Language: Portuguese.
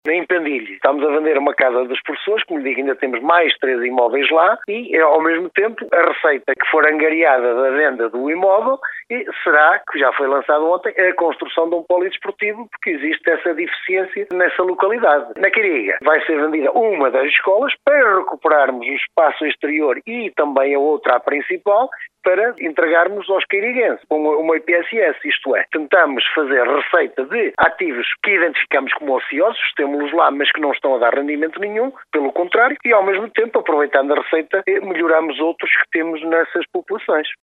Em Pendilho, estamos a vender uma casa das pessoas, como lhe digo, ainda temos mais 3 imóveis lá e, ao mesmo tempo, a receita que for angariada da venda do imóvel será, que já foi lançado ontem, a construção de um polidesportivo, porque existe essa deficiência nessa localidade. Na Quiriga vai ser vendida uma das escolas para recuperarmos o espaço exterior e também a outra, a principal, para entregarmos aos queiriguenses uma IPSS, isto é, tentamos fazer receita de ativos que identificamos como ociosos, temos-los lá, mas que não estão a dar rendimento nenhum, pelo contrário, e ao mesmo tempo, aproveitando a receita, melhoramos outros que temos nessas populações.